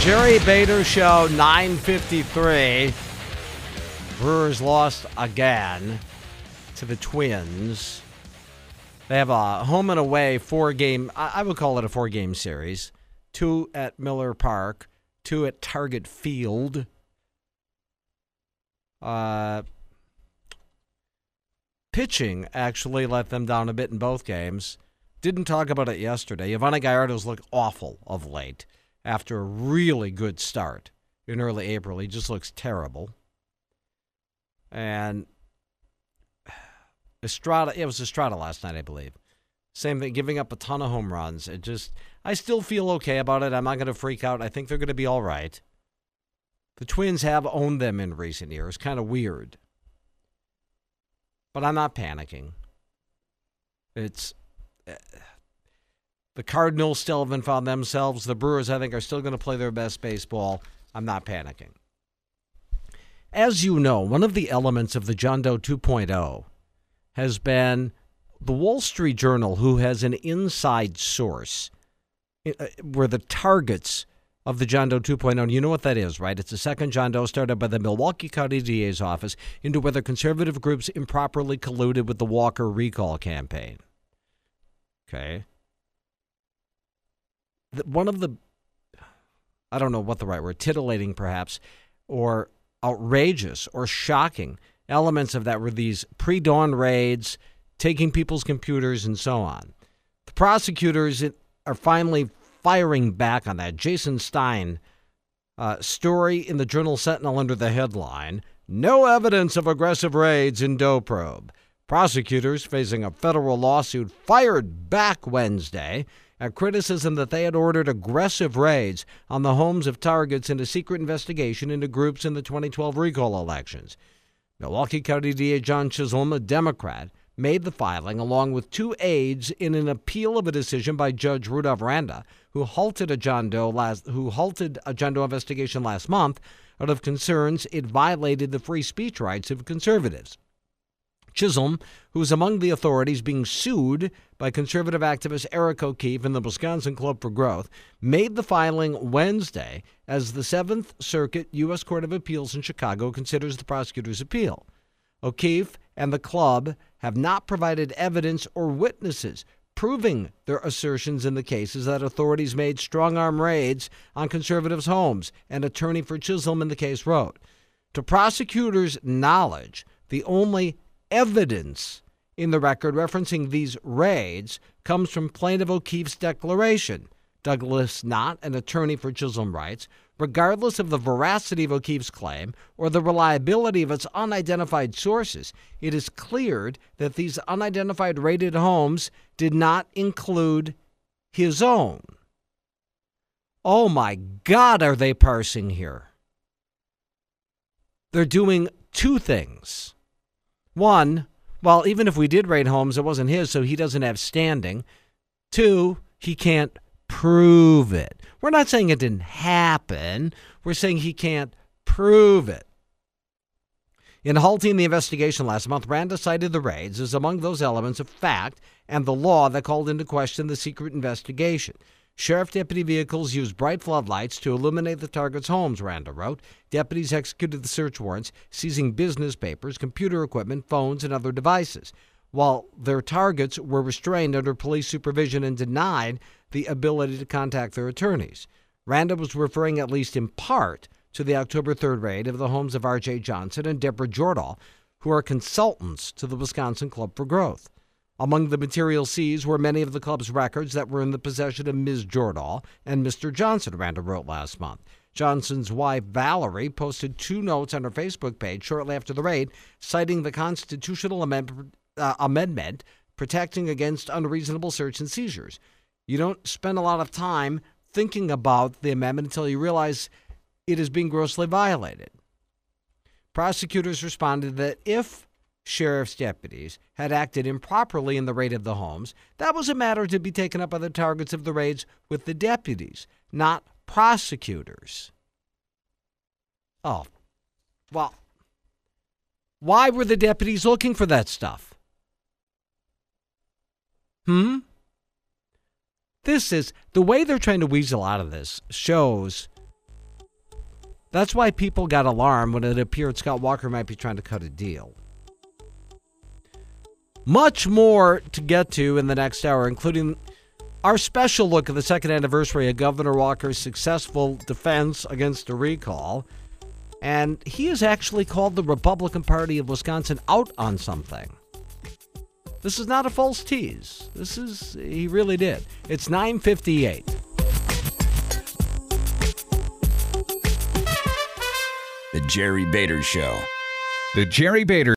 Jerry Bader Show, 9:53. Brewers lost again to the Twins. They have a home and away four-game, I would call it a four-game series. 2 at Miller Park, 2 at Target Field. Pitching actually let them down a bit in both games. Didn't talk about it yesterday. Yovani Gallardo's looked awful of late after a really good start in early April. He just looks terrible. And Estrada, it was Estrada last night, I believe. Same thing, giving up a ton of home runs. I still feel okay about it. I'm not going to freak out. I think they're going to be all right. The Twins have owned them in recent years. Kind of weird. But I'm not panicking. The Cardinals still haven't found themselves. The Brewers, I think, are still going to play their best baseball. I'm not panicking. As you know, one of the elements of the John Doe 2.0 has been the Wall Street Journal, who has an inside source where the targets of the John Doe 2.0, and you know what that is, right? It's a second John Doe started by the Milwaukee County DA's office into whether conservative groups improperly colluded with the Walker recall campaign. Okay. One of the, I don't know what the right word, titillating perhaps, or outrageous or shocking elements of that were these pre-dawn raids, taking people's computers and so on. The prosecutors are finally firing back on that. Jason Stein, story in the Journal Sentinel under the headline, "No Evidence of Aggressive Raids in Doe Probe." Prosecutors facing a federal lawsuit fired back Wednesday at criticism that they had ordered aggressive raids on the homes of targets in a secret investigation into groups in the 2012 recall elections. Milwaukee County DA John Chisholm, a Democrat, made the filing along with 2 aides in an appeal of a decision by Judge Rudolph Randa, who halted a John Doe investigation last month out of concerns it violated the free speech rights of conservatives. Chisholm, who is among the authorities being sued by conservative activist Eric O'Keefe and the Wisconsin Club for Growth, made the filing Wednesday as the 7th Circuit U.S. Court of Appeals in Chicago considers the prosecutor's appeal. O'Keefe and the club have not provided evidence or witnesses proving their assertions in the cases that authorities made strong-arm raids on conservatives' homes, an attorney for Chisholm in the case wrote. To prosecutors' knowledge, the only evidence in the record referencing these raids comes from plaintiff O'Keefe's declaration. Douglas Knott, an attorney for Chisholm, writes, regardless of the veracity of O'Keefe's claim or the reliability of its unidentified sources, it is clear that these unidentified raided homes did not include his own. Oh my God, are they parsing here? They're doing 2 things. One, well, even if we did raid homes, it wasn't his, so he doesn't have standing. 2, he can't prove it. We're not saying it didn't happen. We're saying he can't prove it. In halting the investigation last month, Randa cited the raids as among those elements of fact and the law that called into question the secret investigation. Sheriff deputy vehicles used bright floodlights to illuminate the targets' homes, Randa wrote. Deputies executed the search warrants, seizing business papers, computer equipment, phones, and other devices, while their targets were restrained under police supervision and denied the ability to contact their attorneys. Randa was referring, at least in part, to the October 3rd raid of the homes of R.J. Johnson and Deborah Jordahl, who are consultants to the Wisconsin Club for Growth. Among the material seized were many of the club's records that were in the possession of Ms. Jordahl and Mr. Johnson, Randa wrote last month. Johnson's wife, Valerie, posted 2 notes on her Facebook page shortly after the raid, citing the constitutional amendment protecting against unreasonable search and seizures. You don't spend a lot of time thinking about the amendment until you realize it is being grossly violated. Prosecutors responded that if sheriff's deputies had acted improperly in the raid of the homes, that was a matter to be taken up by the targets of the raids with the deputies, not prosecutors. Oh, well, why were the deputies looking for that stuff? This is, the way they're trying to weasel out of this shows That's why people got alarmed when it appeared Scott Walker might be trying to cut a deal. Much more to get to in the next hour, including our special look at the second anniversary of Governor Walker's successful defense against a recall. And he has actually called the Republican Party of Wisconsin out on something. This is not a false tease. He really did. It's 9:58. The Jerry Bader Show. The Jerry Bader